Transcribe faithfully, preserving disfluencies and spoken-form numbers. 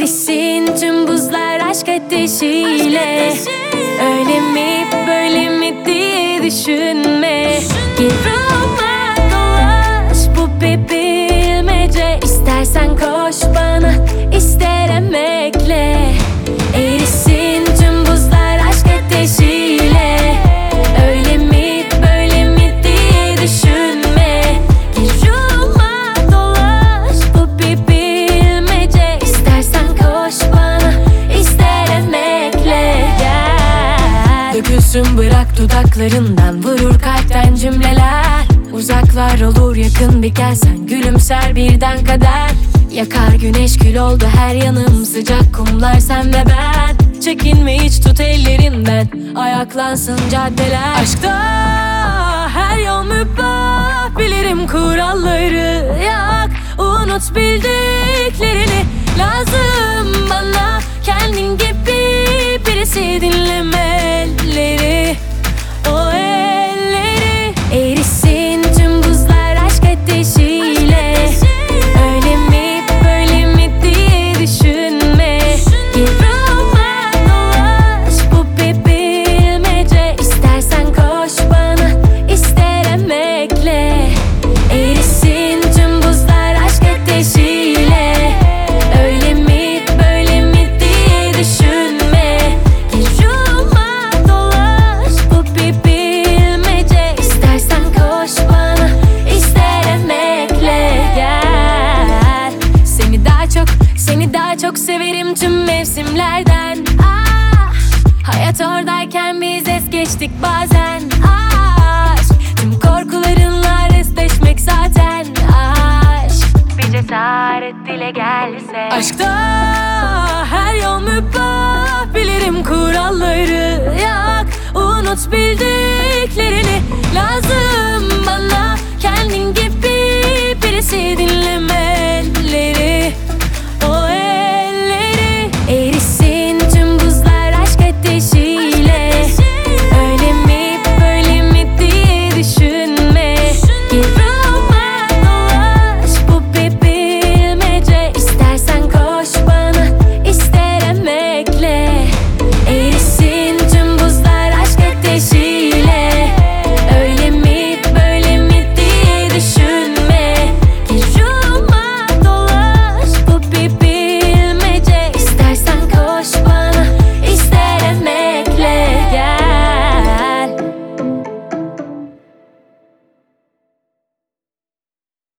Erisin tüm buzlar aşk ateşiyle. Öyle mi böyle mi diye düşünme. Gir ruhuma dolaş, bu bir bilmece. İstersen koş bana, ister emekle. Erisin tüm buzlar aşk ateşiyle. Öyle mi böyle mi diye düşünme. Gir ruhuma dolaş, bu bir bilmece. İstersen koş bana, ister emekle. Gel. Dökülsün bırak dudaklarından, vurur kalpten cümleler. Uzaklar olur yakın bir gelsen, gülümser birden kader. Yakar güneş kül oldu her yanım, sıcak kumlar sen ve ben. Çekinme hiç tut ellerinden, ayaklansın caddeler. Aşkta her yol mübah, bilirim kuralları. Yak unut bildiklerini, lazım bana kendin gibi birisi. Dinlemeleri o elleri. Erisin tüm buzlar aşk ateşiyle. Öyle mi böyle mi diye düşünme. Gir ruhuma dolaş, bu bir bilmece. İstersen koş bana, ister emekle. Erisin tüm buzlar aşk ateşiyle. Öyle mi böyle mi diye düşünme. Gir ruhuma dolaş, bu bir bilmece. İstersen koş bana, ister emekle. Gel. Seni daha çok, seni daha çok severim tüm mevsimlerden. Ah, hayat oradayken biz es geçtik bazen. Aşk tüm korkularınla resleşmek zaten. Aşk bir cesaret dile gelse. Aşkta her yol mübah, bilirim kuralları. Yak unut bildiklerini, lazım